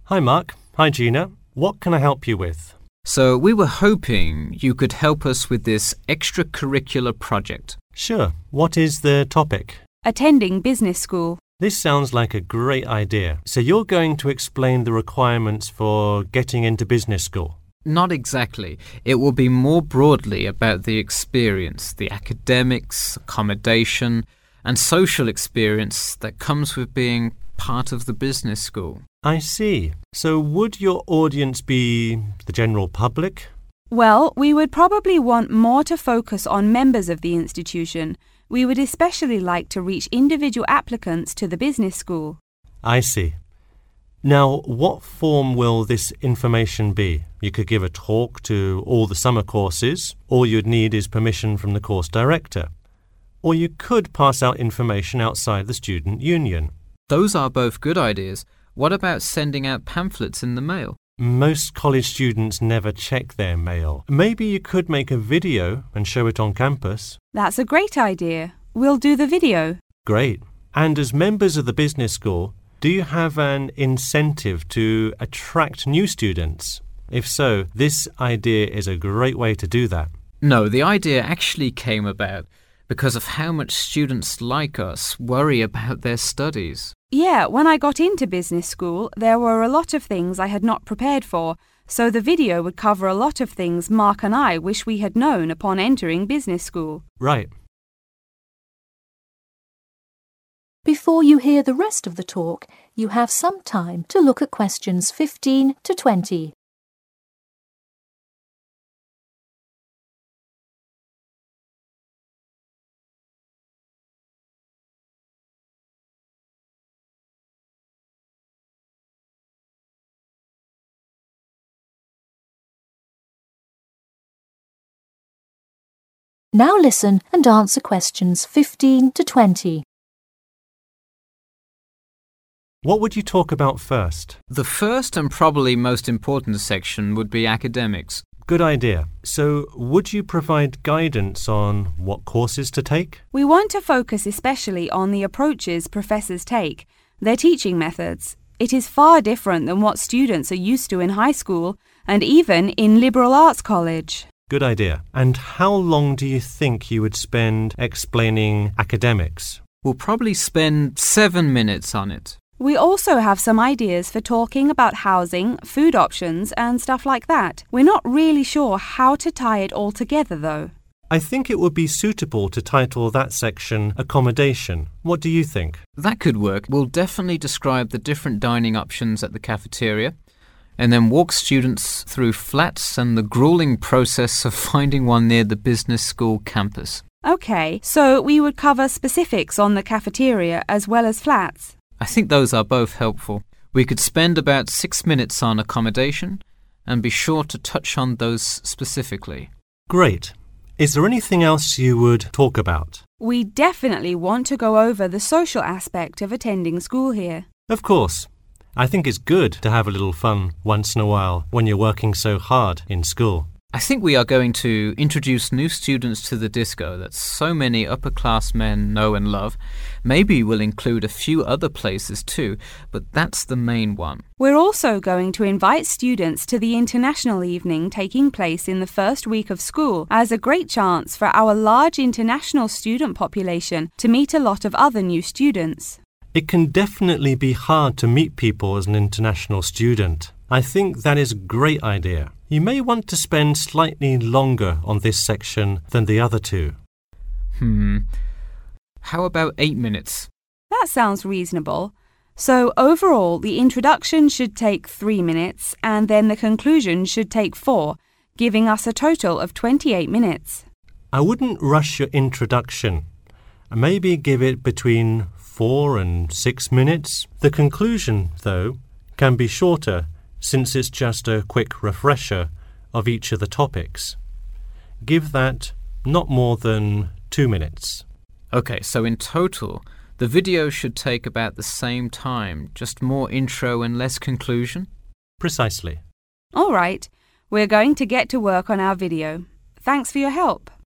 Hi Mark. Hi Gina. What can I help you with? So we were hoping you could help us with this extracurricular project. Sure. What is the topic? Attending business school. This sounds like a great idea. So you're going to explain the requirements for getting into business school? Not exactly. It will be more broadly about the experience, the academics, accommodation, and social experience that comes with being part of the business school. I see. So would your audience be the general public? Well, we would probably want more to focus on members of the institution. We would especially like to reach individual applicants to the business school. I see. Now, what form will this information be? You could give a talk to all the summer courses. All you'd need is permission from the course director. Or you could pass out information outside the student union. Those are both good ideas. What about sending out pamphlets in the mail? Most college students never check their mail. Maybe you could make a video and show it on campus. That's a great idea. We'll do the video. Great. And as members of the business school, do you have an incentive to attract new students? If so, this idea is a great way to do that. No, the idea actually came about because of how much students like us worry about their studies. Yeah, when I got into business school, there were a lot of things I had not prepared for, so the video would cover a lot of things Mark and I wish we had known upon entering business school. Right. Before you hear the rest of the talk, you have some time to look at questions 15 to 20. Now listen and answer questions 15 to 20. What would you talk about first? The first and probably most important section would be academics. Good idea. So, would you provide guidance on what courses to take? We want to focus especially on the approaches professors take, their teaching methods. It is far different than what students are used to in high school and even in liberal arts college. Good idea. And how long do you think you would spend explaining academics? We'll probably spend 7 minutes on it. We also have some ideas for talking about housing, food options and stuff like that. We're not really sure how to tie it all together though. I think it would be suitable to title that section Accommodation. What do you think? That could work. We'll definitely describe the different dining options at the cafeteria and then walk students through flats and the grueling process of finding one near the business school campus. Okay, so we would cover specifics on the cafeteria as well as flats. I think those are both helpful. We could spend about 6 minutes on accommodation and be sure to touch on those specifically. Great. Is there anything else you would talk about? We definitely want to go over the social aspect of attending school here. Of course. I think it's good to have a little fun once in a while when you're working so hard in school. I think we are going to introduce new students to the disco that so many upper-class men know and love. Maybe we'll include a few other places too, but that's the main one. We're also going to invite students to the international evening taking place in the first week of school as a great chance for our large international student population to meet a lot of other new students. It can definitely be hard to meet people as an international student. I think that is a great idea. You may want to spend slightly longer on this section than the other two. How about 8 minutes? That sounds reasonable. So overall, the introduction should take 3 minutes and then the conclusion should take 4, giving us a total of 28 minutes. I wouldn't rush your introduction. Maybe give it between 4 and 6 minutes. The conclusion, though, can be shorter since it's just a quick refresher of each of the topics. Give that not more than 2 minutes. Okay, so in total, the video should take about the same time, just more intro and less conclusion? Precisely. All right, we're going to get to work on our video. Thanks for your help.